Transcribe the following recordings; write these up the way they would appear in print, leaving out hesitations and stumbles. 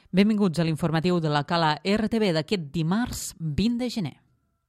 Benvinguts a l'informatiu de la Cala RTV d'aquest dimarts 20 de gener.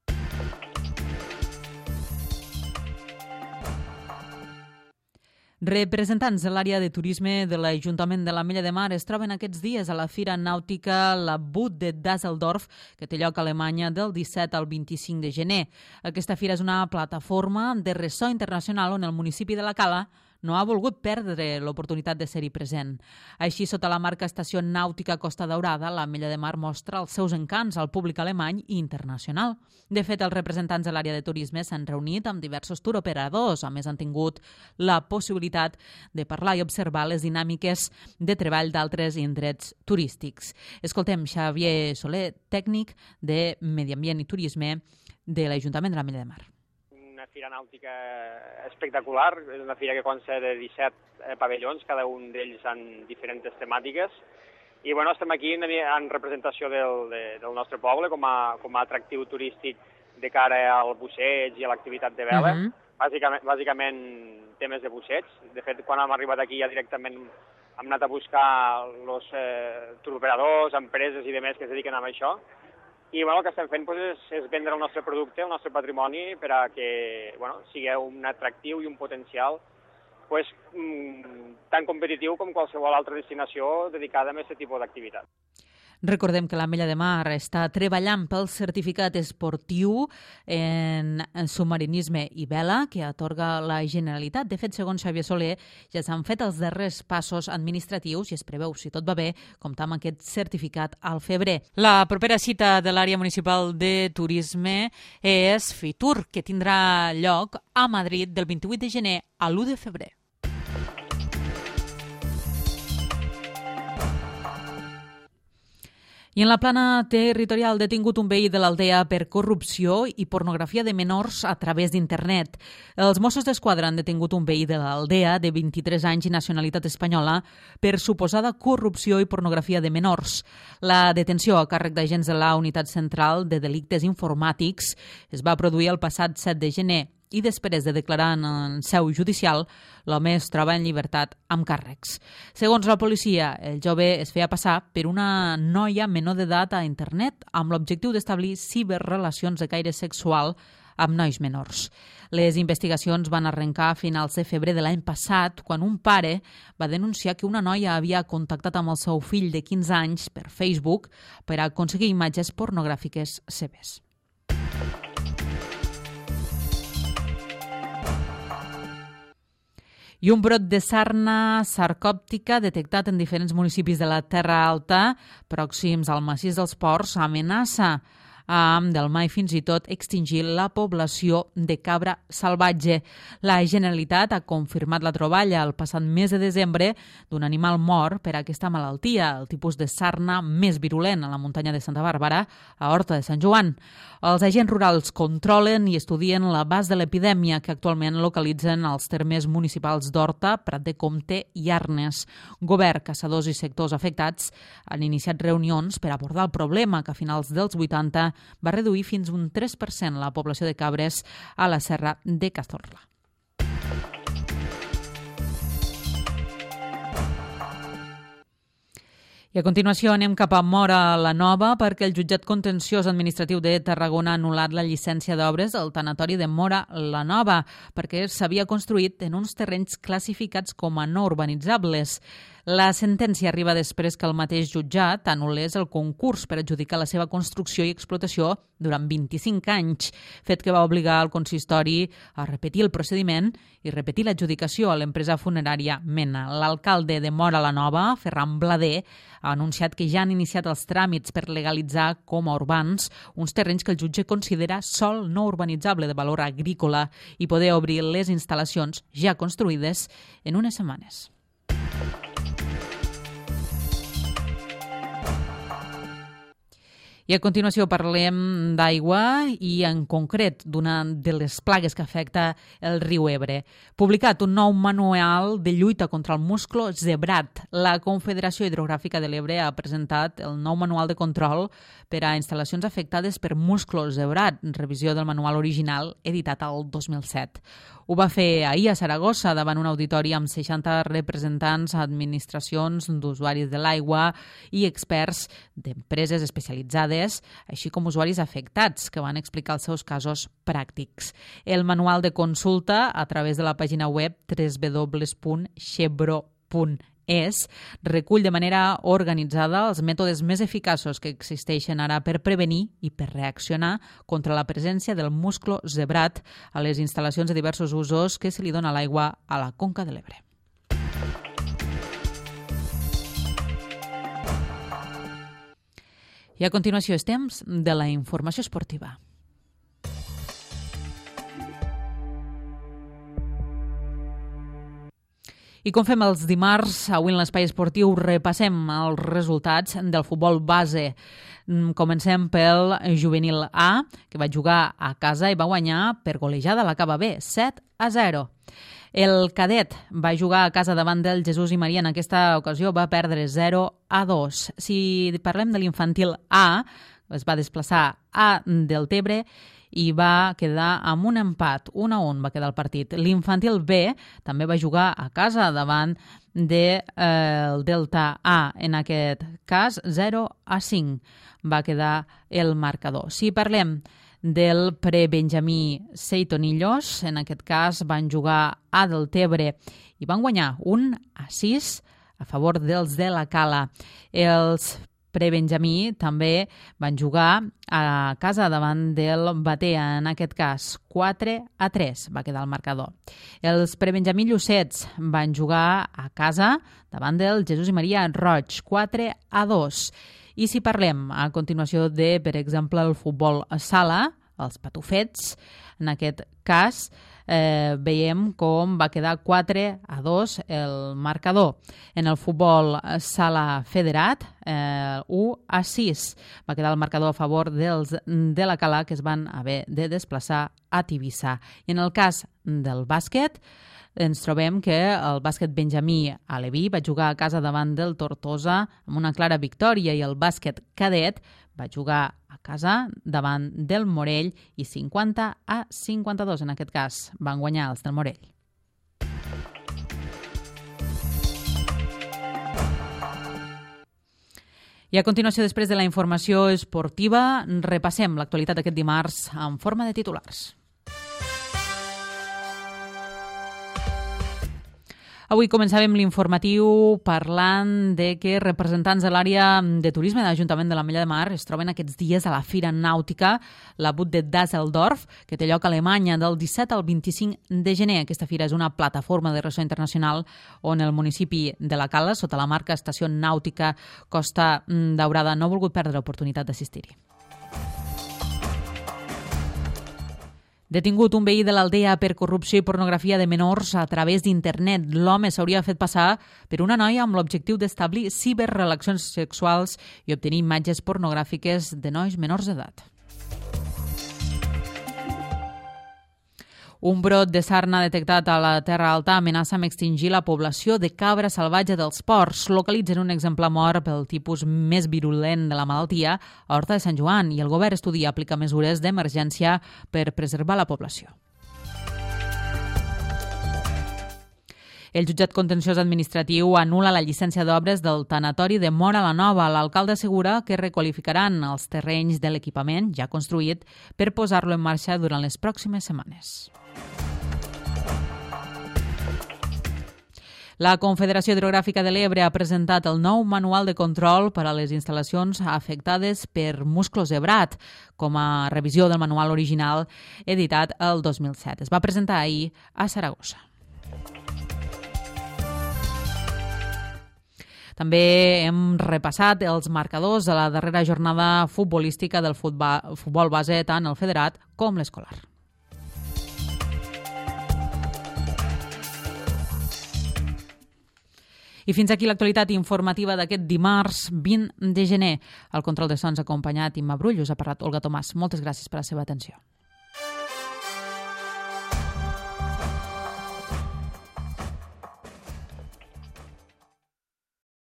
Representants de l'àrea de turisme de l'Ajuntament de l'Ametlla de Mar es troben aquests dies a la Fira Nàutica La Boot de Düsseldorf, que té lloc a Alemanya del 17 al 25 de gener. Aquesta fira és una plataforma de ressò internacional on el municipi de la Cala no ha volgut perdre l'oportunitat de ser-hi present. Així, sota la marca Estació Nàutica Costa Daurada, l'Ametlla de Mar mostra els seus encants al públic alemany i internacional. De fet, els representants de l'àrea de turisme s'han reunit amb diversos touroperadors. A més, han tingut la possibilitat de parlar i observar les dinàmiques de treball d'altres indrets turístics. Escoltem Xavier Soler, tècnic de Medi Ambient i Turisme de l'Ajuntament de l'Ametlla de Mar. Una fira nàutica espectacular, és una fira que consta de 17 pavellons, cada un d'ells amb diferents temàtiques. I bueno, estem aquí en representació del nostre poble com a atractiu turístic de cara al busseig i a l'activitat de vela. Bàsicament temes de busseig. De fet, quan hem arribat aquí ja directament hem anat a buscar els touroperadors, empreses i demés que es dediquen a això. I el que estem fent és vendre el nostre producte, el nostre patrimoni, per a que sigui un atractiu i un potencial tan competitiu com qualsevol altra destinació dedicada a aquest tipus d'activitat. Recordem que l'Ametlla de Mar està treballant pel certificat esportiu en submarinisme i vela que atorga la Generalitat. De fet, segons Xavier Soler, ja s'han fet els darrers passos administratius i es preveu, si tot va bé, comptar amb aquest certificat al febrer. La propera cita de l'àrea municipal de turisme és Fitur, que tindrà lloc a Madrid del 28 de gener a l'1 de febrer. I en la plana territorial detingut un veí de l'Aldea per corrupció i pornografia de menors a través d'internet. Els Mossos d'Esquadra han detingut un veí de l'Aldea de 23 anys i nacionalitat espanyola per suposada corrupció i pornografia de menors. La detenció a càrrec d'agents de la Unitat Central de Delictes Informàtics es va produir el passat 7 de gener i després de declarar en seu judicial, l'home es troba en llibertat amb càrrecs. Segons la policia, el jove es feia passar per una noia menor d'edat a internet amb l'objectiu d'establir ciberrelacions de caire sexual amb nois menors. Les investigacions van arrencar a finals de febrer de l'any passat, quan un pare va denunciar que una noia havia contactat amb el seu fill de 15 anys per Facebook per aconseguir imatges pornogràfiques seves. I un brot de sarna sarcòptica detectat en diferents municipis de la Terra Alta, pròxims al massís dels Ports, amenaça amb delmar i fins i tot extingir la població de cabra salvatge. La Generalitat ha confirmat la troballa el passat mes de desembre d'un animal mort per aquesta malaltia, el tipus de sarna més virulent a la muntanya de Santa Bàrbara, a Horta de Sant Joan. Els agents rurals controlen i estudien l'abast de l'epidèmia que actualment localitzen als termes municipals d'Horta, Prat de Comte i Arnes. Govern, caçadors i sectors afectats han iniciat reunions per abordar el problema que a finals dels 80 va reduir fins un 3% la població de cabres a la serra de Cazorla. I a continuació anem cap a Móra la Nova perquè el jutjat contenciós administratiu de Tarragona ha anul·lat la llicència d'obres del tanatori de Móra la Nova perquè s'havia construït en uns terrenys classificats com a no urbanitzables. La sentència arriba després que el mateix jutjat anul·lés el concurs per adjudicar la seva construcció i explotació durant 25 anys, fet que va obligar el consistori a repetir el procediment i repetir l'adjudicació a l'empresa funerària Mena. L'alcalde de Móra la Nova, Ferran Blader, ha anunciat que ja han iniciat els tràmits per legalitzar com a urbans uns terrenys que el jutge considera sòl no urbanitzable de valor agrícola i poder obrir les instal·lacions ja construïdes en unes setmanes. I a continuació parlem d'aigua i en concret d'una de les plagues que afecta el riu Ebre. Publicat un nou manual de lluita contra el musclo zebrat. La Confederació Hidrogràfica de l'Ebre ha presentat el nou manual de control per a instal·lacions afectades per musclo zebrat, revisió del manual original editat al 2007. Ho va fer ahir a Saragossa davant un auditori amb 60 representants, administracions d'usuaris de l'aigua i experts d'empreses especialitzades, així com usuaris afectats que van explicar els seus casos pràctics. El manual de consulta a través de la pàgina web www.chebro.es recull de manera organitzada els mètodes més eficaços que existeixen ara per prevenir i per reaccionar contra la presència del musclo zebrat a les instal·lacions de diversos usos que se li dona l'aigua a la Conca de l'Ebre. I a continuació és temps de la informació esportiva. I com fem els dimarts, avui en l'Espai Esportiu repassem els resultats del futbol base. Comencem pel juvenil A, que va jugar a casa i va guanyar per golejada a la Cava B, 7-0. El cadet va jugar a casa davant del Jesús i Maria. En aquesta ocasió va perdre 0-2. Si parlem de l'infantil A, es va desplaçar a Deltebre i va quedar amb un empat, 1-1 va quedar el partit. L'infantil B també va jugar a casa davant del Delta A, en aquest cas 0-5 va quedar el marcador. Si parlem del prebenjamí Seitonillos, en aquest cas van jugar a Deltebre i van guanyar 1-6 a favor dels de la Cala. Els prebenjamí també van jugar a casa davant del Batea, en aquest cas 4-3 va quedar el marcador. Els prebenjamí Llucets van jugar a casa davant del Jesús i Maria Roig, 4-2. I si parlem a continuació de, per exemple, el futbol sala, els Patufets, en aquest cas veiem com va quedar 4-2 el marcador. En el futbol sala federat, 1-6 va quedar el marcador a favor dels de la Cala, que es van haver de desplaçar a Tivissa. I en el cas del bàsquet, ens trobem que el bàsquet benjamí aleví va jugar a casa davant del Tortosa amb una clara victòria i el bàsquet cadet va jugar a casa davant del Morell i 50-52, en aquest cas, van guanyar els del Morell. I a continuació, després de la informació esportiva, repassem l'actualitat d'aquest dimarts en forma de titulars. Avui començàvem l'informatiu parlant de que representants de l'àrea de turisme de l'Ajuntament de l'Ametlla de Mar es troben aquests dies a la Fira Nàutica, la Boot de Düsseldorf, que té lloc a Alemanya del 17 al 25 de gener. Aquesta fira és una plataforma de ressò internacional on el municipi de la Cala, sota la marca Estació Nàutica Costa Daurada, no ha volgut perdre l'oportunitat d'assistir-hi. Detingut un veí de l'Aldea per corrupció i pornografia de menors a través d'internet. L'home s'hauria fet passar per una noia amb l'objectiu d'establir ciberrelacions sexuals i obtenir imatges pornogràfiques de nois menors d'edat. Un brot de sarna detectat a la Terra Alta amenaça amb extingir la població de cabra salvatge dels ports. Localitzen un exemplar mort pel tipus més virulent de la malaltia a Horta de Sant Joan i el govern estudia aplicar mesures d'emergència per preservar la població. El jutjat contenciós administratiu anul·la la llicència d'obres del tanatori de Móra la Nova. L'alcalde assegura que requalificaran els terrenys de l'equipament ja construït per posar-lo en marxa durant les pròximes setmanes. La Confederació Hidrogràfica de l'Ebre ha presentat el nou manual de control per a les instal·lacions afectades per musclo zebrat, com a revisió del manual original editat el 2007. Es va presentar ahir a Saragossa. També hem repassat els marcadors de la darrera jornada futbolística del futbol base, tant el federat com l'escolar. I fins aquí l'actualitat informativa d'aquest dimarts 20 de gener. Al control de sons acompanyat Imma Brull, us ha parlat Olga Tomàs. Moltes gràcies per la seva atenció.